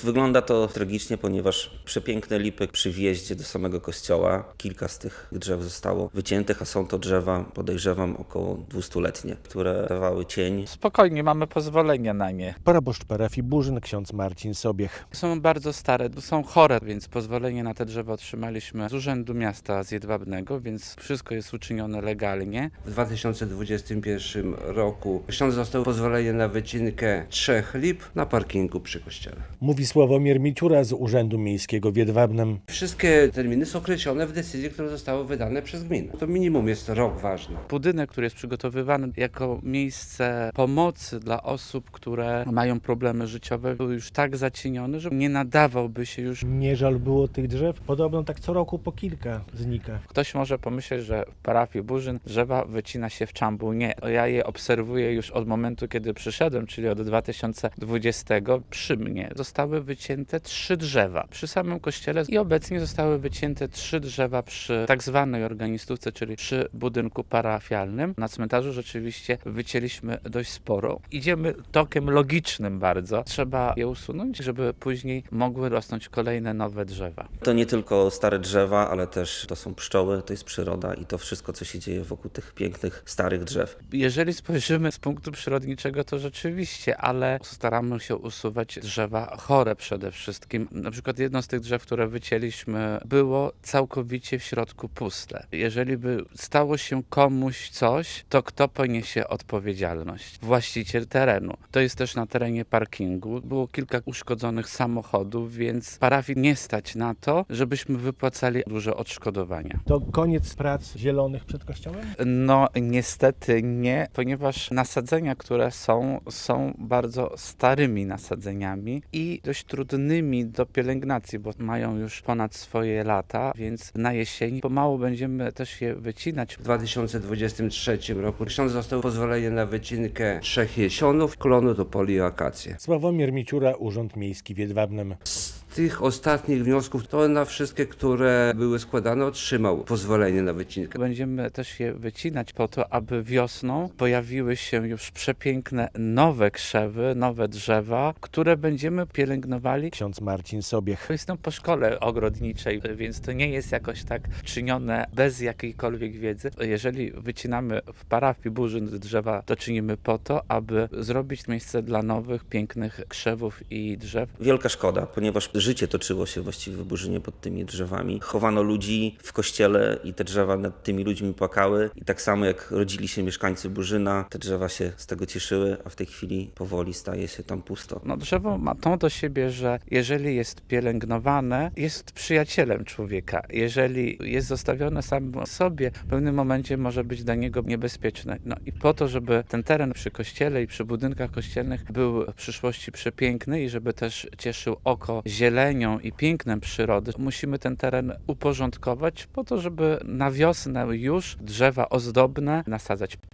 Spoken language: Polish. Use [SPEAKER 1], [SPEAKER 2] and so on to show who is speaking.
[SPEAKER 1] Wygląda to tragicznie, ponieważ przepiękne lipy przy wjeździe do samego kościoła, kilka z tych drzew zostało wyciętych, a są to drzewa, podejrzewam, około 200-letnie, które dawały cień.
[SPEAKER 2] Spokojnie, mamy pozwolenie na nie.
[SPEAKER 3] Proboszcz parafii Burzyn, ksiądz Marcin Sobiech.
[SPEAKER 2] Są bardzo stare, są chore, więc pozwolenie na te drzewa otrzymaliśmy z Urzędu Miasta z Jedwabnego, więc wszystko jest uczynione legalnie.
[SPEAKER 4] W 2021 roku ksiądz dostał pozwolenie na wycinkę 3 lip na parkingu przy kościele.
[SPEAKER 3] Mówi Sławomir Miciura z Urzędu Miejskiego w Jedwabnem.
[SPEAKER 4] Wszystkie terminy są określone w decyzji, które zostały wydane przez gminę. To minimum jest rok ważny.
[SPEAKER 2] Budynek, który jest przygotowywany jako miejsce pomocy dla osób, które mają problemy życiowe, był już tak zacieniony, że nie nadawałby się już.
[SPEAKER 3] Nie żal było tych drzew? Podobno tak co roku po kilka znika.
[SPEAKER 2] Ktoś może pomyśleć, że w parafii Burzyn drzewa wycina się w czambu. Nie, ja je obserwuję już od momentu, kiedy przyszedłem, czyli od 2020. Przy mnie zostały wycięte 3 drzewa przy samym kościele i obecnie zostały wycięte 3 drzewa przy tak zwanej organistówce, czyli przy budynku parafialnym. Na cmentarzu rzeczywiście wycięliśmy dość sporo. Idziemy tokiem logicznym bardzo. Trzeba je usunąć, żeby później mogły rosnąć kolejne nowe drzewa.
[SPEAKER 1] To nie tylko stare drzewa, ale też to są pszczoły, to jest przyroda i to wszystko, co się dzieje wokół tych pięknych, starych drzew.
[SPEAKER 2] Jeżeli spojrzymy z punktu przyrodniczego, to rzeczywiście, ale staramy się usuwać drzewa chore przede wszystkim. Na przykład jedno z tych drzew, które wycięliśmy, było całkowicie w środku puste. Jeżeli by stało się komuś coś, to kto poniesie odpowiedzialność? Właściciel terenu. To jest też na terenie parkingu. Było kilka uszkodzonych samochodów, więc parafii nie stać na to, żebyśmy wypłacali duże odszkodowania.
[SPEAKER 3] To koniec prac zielonych przed kościołem?
[SPEAKER 2] No niestety nie, ponieważ nasadzenia, które są bardzo starymi nasadzeniami i dość trudnymi do pielęgnacji, bo mają już ponad swoje lata, więc na jesieni pomału będziemy też je wycinać.
[SPEAKER 4] W 2023 roku ksiądz dostał pozwolenie na wycinkę 3 jesionów, klonu do poli akacje.
[SPEAKER 3] Sławomir Miciura, Urząd Miejski w Jedwabnem.
[SPEAKER 4] Z tych ostatnich wniosków to na wszystkie, które były składane, otrzymał pozwolenie na wycinkę.
[SPEAKER 2] Będziemy też je wycinać po to, aby wiosną pojawiły się już przepiękne nowe krzewy, nowe drzewa, które będziemy pielęgnowali.
[SPEAKER 3] Ksiądz Marcin Sobiech.
[SPEAKER 2] Jestem po szkole ogrodniczej, więc to nie jest jakoś tak czynione bez jakiejkolwiek wiedzy. Jeżeli wycinamy w parafii Burzyn drzewa, to czynimy po to, aby zrobić miejsce dla nowych, pięknych krzewów i drzew.
[SPEAKER 1] Wielka szkoda, ponieważ życie toczyło się właściwie w Burzynie pod tymi drzewami. Chowano ludzi w kościele i te drzewa nad tymi ludźmi płakały. I tak samo jak rodzili się mieszkańcy Burzyna, te drzewa się z tego cieszyły, a w tej chwili powoli staje się tam pusto.
[SPEAKER 2] No, drzewo ma to do siebie, że jeżeli jest pielęgnowane, jest przyjacielem człowieka. Jeżeli jest zostawione sam sobie, w pewnym momencie może być dla niego niebezpieczne. No i po to, żeby ten teren przy kościele i przy budynkach kościelnych był w przyszłości przepiękny i żeby też cieszył oko zielenią i pięknem przyrody, musimy ten teren uporządkować po to, żeby na wiosnę już drzewa ozdobne nasadzać.